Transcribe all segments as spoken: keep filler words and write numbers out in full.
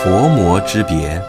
佛魔之别。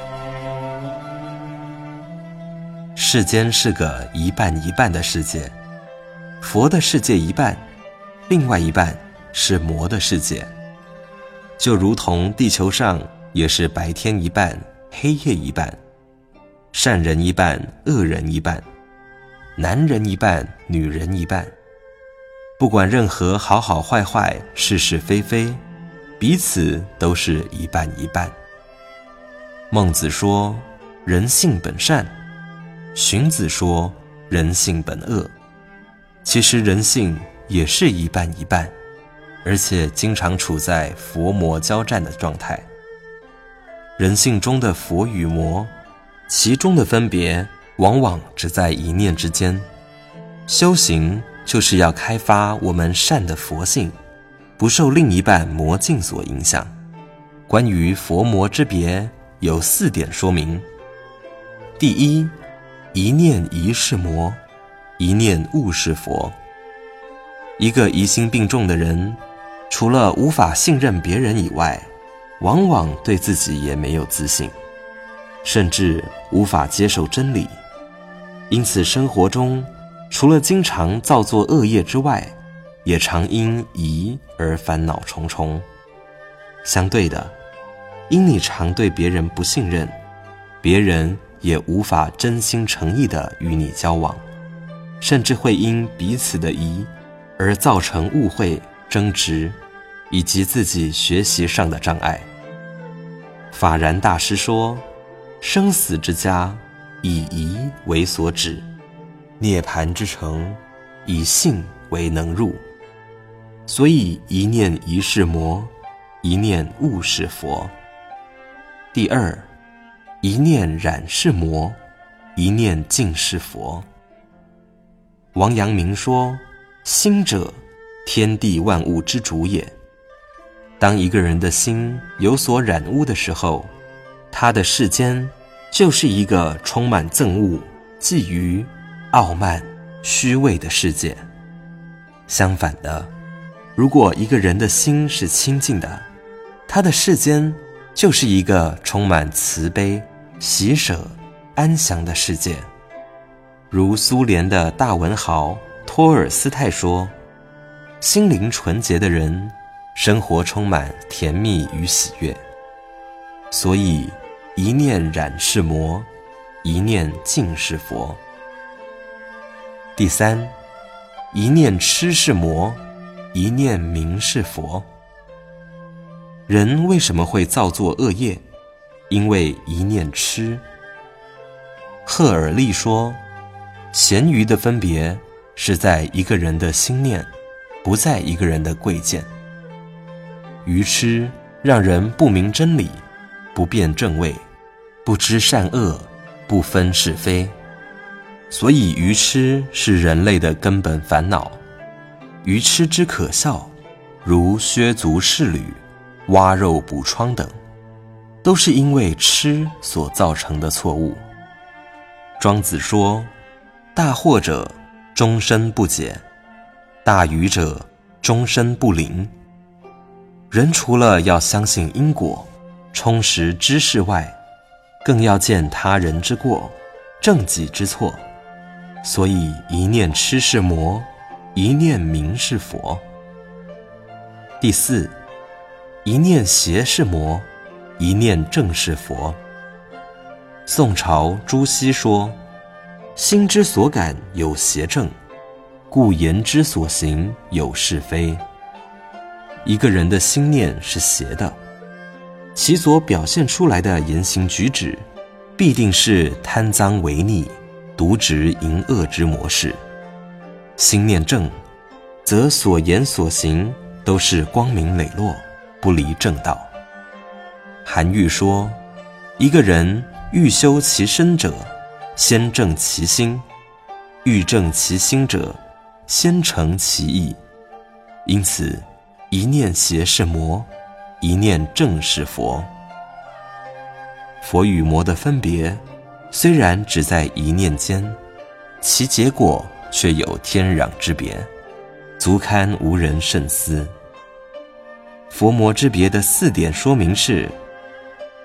世间是个一半一半的世界，佛的世界一半，另外一半是魔的世界。就如同地球上也是白天一半，黑夜一半，善人一半，恶人一半，男人一半，女人一半。不管任何好好坏坏，是是非非，彼此都是一半一半。孟子说人性本善，荀子说人性本恶。其实人性也是一半一半，而且经常处在佛魔交战的状态。人性中的佛与魔，其中的分别往往只在一念之间。修行就是要开发我们善的佛性，不受另一半魔境所影响。关于佛魔之别有四点说明。第一，一念疑是魔，一念悟是佛。一个疑心病重的人，除了无法信任别人以外，往往对自己也没有自信，甚至无法接受真理。因此生活中除了经常造作恶业之外，也常因疑而烦恼重重。相对的，因你常对别人不信任，别人也无法真心诚意地与你交往，甚至会因彼此的疑而造成误会、争执，以及自己学习上的障碍。法然大师说，生死之家，以疑为所指，涅槃之城，以信为能入。所以一念疑是魔，一念悟是佛。第二，一念染是魔，一念净是佛。王阳明说，心者，天地万物之主也。当一个人的心有所染污的时候，他的世间就是一个充满憎恶、觊觎、傲慢、虚伪的世界。相反的，如果一个人的心是清净的，他的世间就是一个充满慈悲、喜舍、安详的世界。如苏联的大文豪托尔斯泰说，心灵纯洁的人，生活充满甜蜜与喜悦。所以一念染是魔，一念净是佛。第三，一念痴是魔，一念明是佛。人为什么会造作恶业？因为一念痴。赫尔利说，咸鱼的分别是在一个人的心念，不在一个人的贵贱。愚痴让人不明真理，不辨正位，不知善恶，不分是非。所以愚痴是人类的根本烦恼。愚痴之可笑，如削足适履、挖肉补疮等，都是因为痴所造成的错误。庄子说，大惑者终身不解，大愚者终身不灵。人除了要相信因果，充实知识外，更要见他人之过，正己之错。所以一念痴是魔，一念明是佛。第四，一念邪是魔，一念正是佛。宋朝朱熹说，心之所感有邪正，故言之所行有是非。一个人的心念是邪的，其所表现出来的言行举止必定是贪赃违逆、渎职淫恶之模式。心念正，则所言所行都是光明磊落，不离正道。韩愈说，一个人欲修其身者，先正其心；欲正其心者，先诚其意。因此一念邪是魔，一念正是佛。佛与魔的分别虽然只在一念间，其结果却有天壤之别，足堪无人慎思。佛魔之别的四点说明是：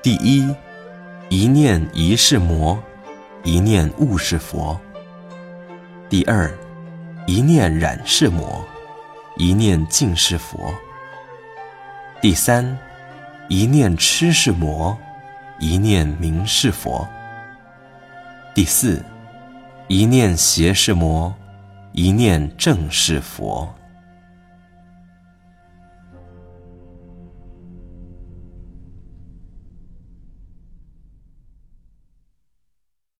第一，一念一是魔，一念悟是佛。第二，一念染是魔，一念净是佛。第三，一念痴是魔，一念明是佛。第四，一念邪是魔，一念正是佛。